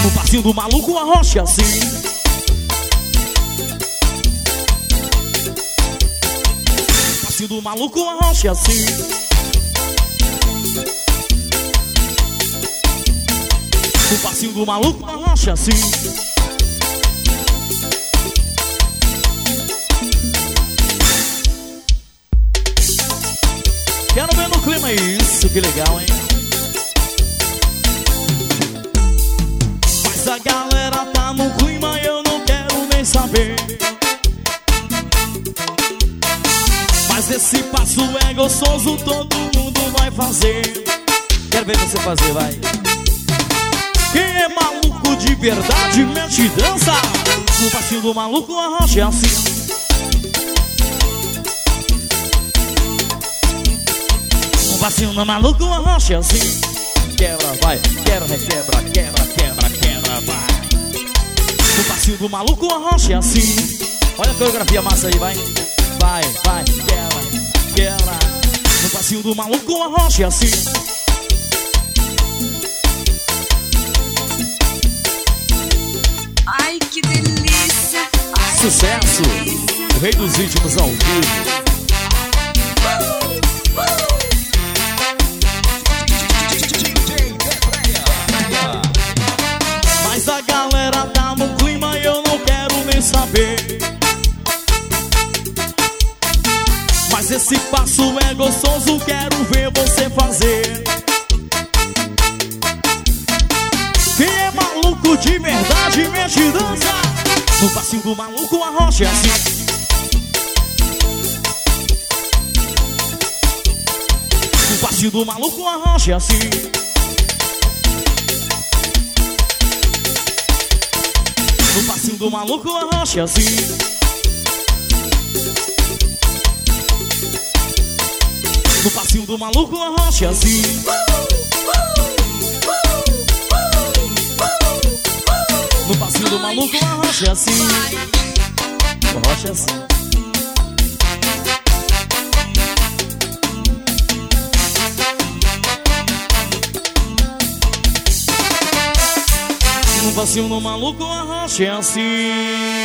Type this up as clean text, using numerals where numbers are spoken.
No passinho do maluco, a rocha assim. No passinho do maluco, a rocha assim. No passinho do maluco, a rocha assim. Quero ver no clima isso, que legal, hein? Mas a galera tá no clima e eu não quero nem saber. Mas esse passo é gostoso, todo mundo vai fazer. Quero ver você fazer, vai. Quem é maluco de verdade, mete e dança. No passinho do maluco, a rocha é assim. No passinho do maluco, a rocha é assim. Quebra, vai, quebra, requebra, quebra, quebra, quebra, vai. No passinho do maluco, a rocha é assim. Olha a coreografia massa aí, vai. Vai, vai, quebra, quebra. No passinho do maluco, a rocha é assim. Ai, que delícia! Ai, sucesso! Que delícia. O rei dos ritmos ao vivo. Mas a galera tá no clima e eu não quero nem saber. Mas esse passo é gostoso, quero ver você fazer. Quem é maluco de verdade, mexe e dança. No passinho do maluco, a rocha é assim. No passinho do maluco, a rocha é assim. No passinho do maluco, a rocha é assim. No passinho do maluco, a rocha é assim. No passinho do maluco, a rocha é assim. A rocha é assim. No passinho do maluco, a rocha é assim.